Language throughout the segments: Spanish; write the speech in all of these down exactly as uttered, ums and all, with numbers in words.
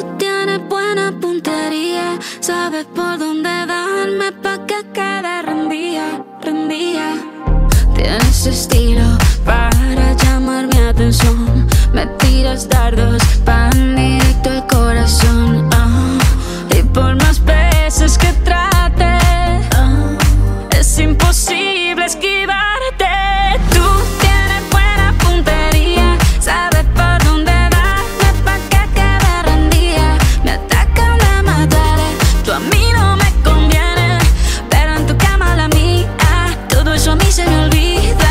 Tú tienes buena puntería, sabes por dónde darme pa' que quede rendía, rendía. Tienes estilo para llamar mi atención. Me tiras dardos pan directo al corazón. Ah, y por más veces que trate, ah, es imposible esquivarte. Tú tienes buena puntería, sabes por dónde darme pa' que quede rendida. Me atacan, me mataré, tú a mí no me conviene, pero en tu cama la mía, todo eso a mí se me olvida.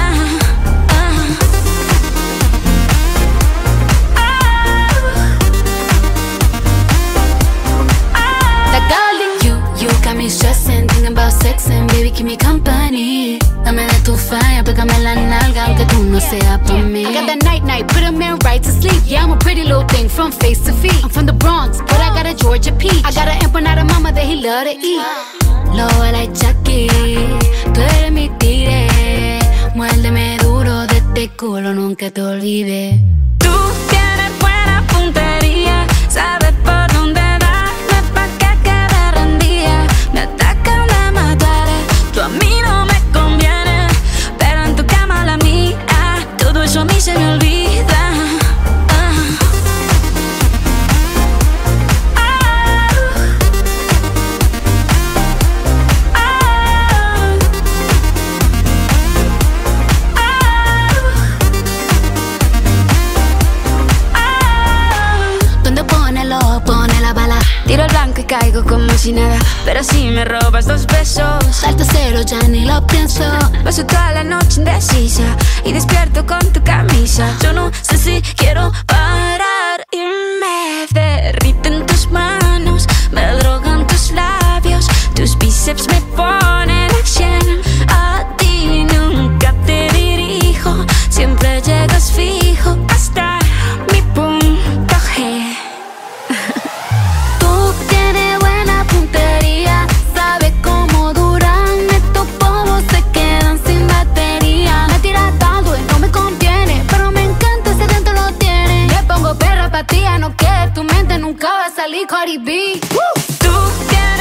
Stressing, thinking about sex and baby, keep me company. Dame de tu fire, pégame la nalga, aunque tú no seas pa' mí. I got that night night, put a man right to sleep. Yeah, I'm a pretty little thing from face to feet. I'm from the Bronx, but I got a Georgia peach. I got an empanada mama that he love to eat. Lobo like Chucky, tú eres mi tigre. Muérdeme duro de este culo, nunca te olvides. Tú tienes buena puntería, sabes por dónde darme pa' que quede rendida. Me atacan, me mataré, tú a mí no me conviene, pero en tu cama la mía, todo eso a mí se me olvida. Ah. Ah. Ah. Ah. ¿Dónde pone el ojo, pone la bala? Tiro el blanco y caigo como si nada, pero si me robas dos besos, salto cero, ya ni lo pienso. Paso toda la noche indecisa y despierto con tu camisa. Yo no sé si quiero parar y me derriten tus manos, me drogan tus labios, tus bíceps me ponen a cien. A ti nunca te dirijo, siempre llegas fijo hasta mi punto G. Tú tienes buena puntería, sabes cómo duran estos polvos, se quedan sin batería. Me tiras dando y no me conviene, pero me encanta si dentro lo tienes. Me pongo perra pa' ti, no que tu mente nunca va a salir Cardi B. Tú tienes